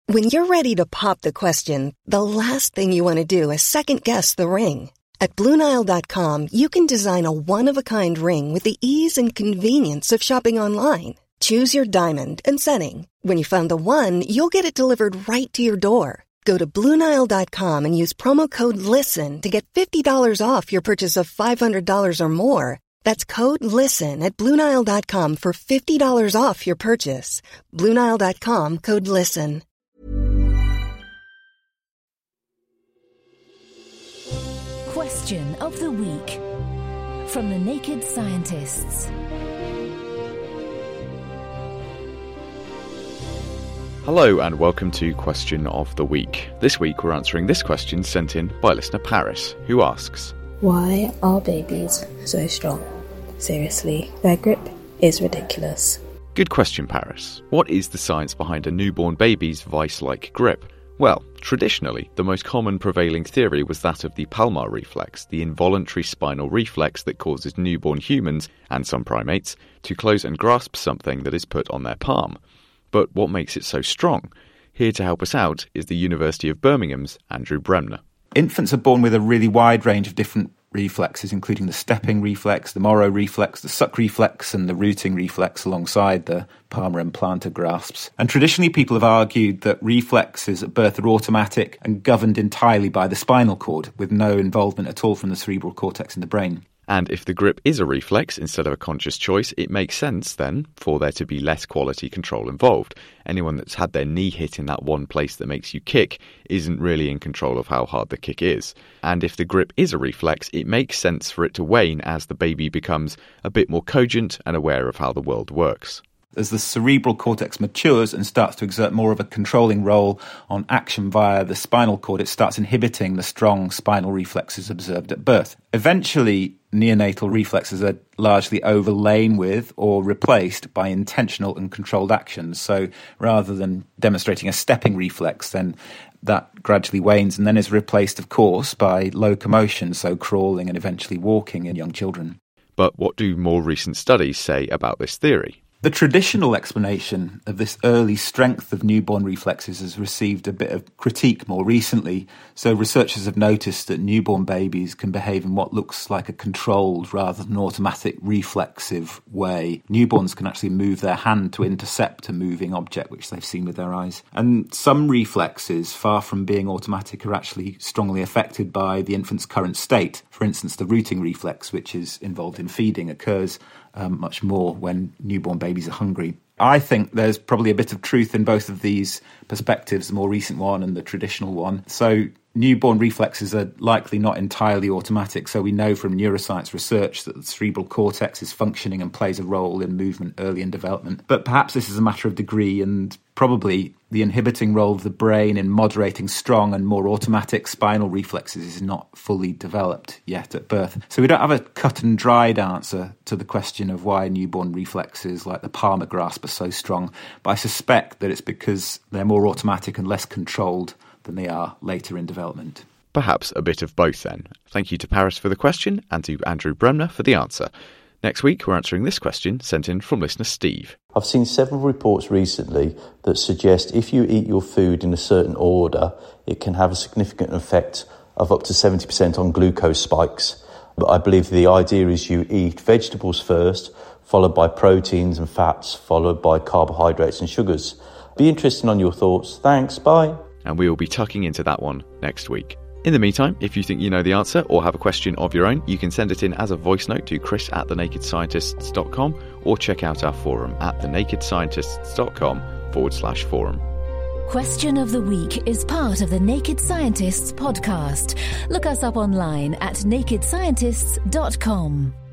When you're ready to pop the question, the last thing you want to do is second-guess the ring. At BlueNile.com, you can design a one-of-a-kind ring with the ease and convenience of shopping online. Choose your diamond and setting. When you find the one, you'll get it delivered right to your door. Go to BlueNile.com and use promo code LISTEN to get $50 off your purchase of $500 or more. That's code LISTEN at BlueNile.com for $50 off your purchase. BlueNile.com, code LISTEN. Question of the week from the Naked Scientists. Hello and welcome to Question of the Week. This week we're answering this question sent in by listener Paris, who asks, why are babies so strong? Seriously, their grip is ridiculous. Good question, Paris. What is the science behind a newborn baby's vice-like grip? Well, traditionally, the most common prevailing theory was that of the palmar reflex, the involuntary spinal reflex that causes newborn humans, and some primates, to close and grasp something that is put on their palm. But what makes it so strong? Here to help us out is the University of Birmingham's Andrew Bremner. Infants are born with a really wide range of different reflexes, including the stepping reflex, the Moro reflex, the suck reflex, and the rooting reflex alongside the palmar and plantar grasps. And traditionally, people have argued that reflexes at birth are automatic and governed entirely by the spinal cord, with no involvement at all from the cerebral cortex in the brain. And if the grip is a reflex instead of a conscious choice, it makes sense, then, for there to be less quality control involved. Anyone that's had their knee hit in that one place that makes you kick isn't really in control of how hard the kick is. And if the grip is a reflex, it makes sense for it to wane as the baby becomes a bit more cogent and aware of how the world works. As the cerebral cortex matures and starts to exert more of a controlling role on action via the spinal cord, it starts inhibiting the strong spinal reflexes observed at birth. Eventually, neonatal reflexes are largely overlain with or replaced by intentional and controlled actions. So rather than demonstrating a stepping reflex, then that gradually wanes and then is replaced, of course, by locomotion, so crawling and eventually walking in young children. But what do more recent studies say about this theory? The traditional explanation of this early strength of newborn reflexes has received a bit of critique more recently. So researchers have noticed that newborn babies can behave in what looks like a controlled rather than automatic reflexive way. Newborns can actually move their hand to intercept a moving object, which they've seen with their eyes. And some reflexes, far from being automatic, are actually strongly affected by the infant's current state. For instance, the rooting reflex, which is involved in feeding, occurs much more when newborn babies are hungry. I think there's probably a bit of truth in both of these perspectives, the more recent one and the traditional one. So newborn reflexes are likely not entirely automatic. So we know from neuroscience research that the cerebral cortex is functioning and plays a role in movement early in development. But perhaps this is a matter of degree, and probably the inhibiting role of the brain in moderating strong and more automatic spinal reflexes is not fully developed yet at birth. So we don't have a cut and dried answer to the question of why newborn reflexes like the palmar grasp are so strong, but I suspect that it's because they're more automatic and less controlled than they are later in development. Perhaps a bit of both then. Thank you to Paris for the question and to Andrew Bremner for the answer. Next week, we're answering this question sent in from listener Steve. I've seen several reports recently that suggest if you eat your food in a certain order, it can have a significant effect of up to 70% on glucose spikes. But I believe the idea is you eat vegetables first, followed by proteins and fats, followed by carbohydrates and sugars. Be interested on your thoughts. Thanks, bye. And we will be tucking into that one next week. In the meantime, if you think you know the answer or have a question of your own, you can send it in as a voice note to chris@thenakedscientists.com or check out our forum at thenakedscientists.com/forum. Question of the Week is part of the Naked Scientists podcast. Look us up online at nakedscientists.com.